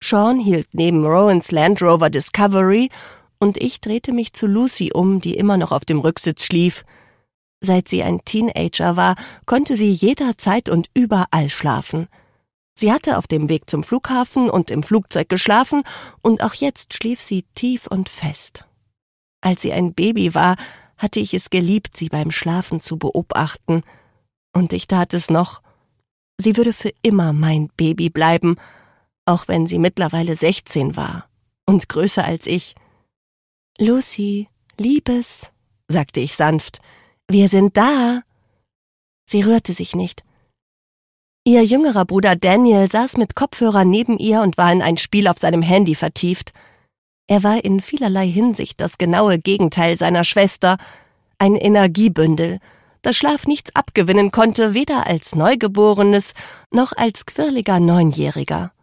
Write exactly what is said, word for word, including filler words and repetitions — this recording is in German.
Sean hielt neben Rowans Land Rover Discovery und ich drehte mich zu Lucy um, die immer noch auf dem Rücksitz schlief. Seit sie ein Teenager war, konnte sie jederzeit und überall schlafen. Sie hatte auf dem Weg zum Flughafen und im Flugzeug geschlafen, und auch jetzt schlief sie tief und fest. Als sie ein Baby war, hatte ich es geliebt, sie beim Schlafen zu beobachten. Und ich tat es noch. Sie würde für immer mein Baby bleiben, auch wenn sie mittlerweile sechzehn war und größer als ich. »Lucy, Liebes«, sagte ich sanft, »wir sind da.« Sie rührte sich nicht. Ihr jüngerer Bruder Daniel saß mit Kopfhörern neben ihr und war in ein Spiel auf seinem Handy vertieft. Er war in vielerlei Hinsicht das genaue Gegenteil seiner Schwester, ein Energiebündel, das Schlaf nichts abgewinnen konnte, weder als Neugeborenes noch als quirliger Neunjähriger.